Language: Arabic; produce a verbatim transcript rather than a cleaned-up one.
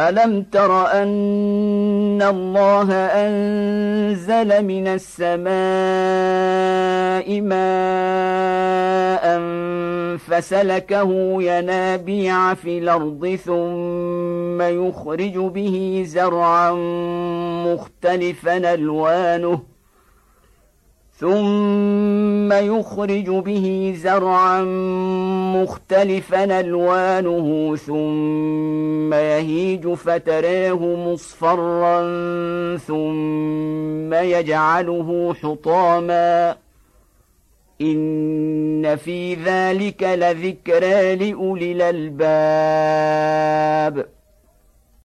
ألم تر أن الله أنزل من السماء ماء فسلكه ينابيع في الأرض ثم يخرج به زرعا مختلفا ألوانه ثم يخرج به زرعا مختلفا ألوانه ثم يهيج فتراه مصفرا ثم يجعله حطاما إن في ذلك لذكرى لأولي الألباب.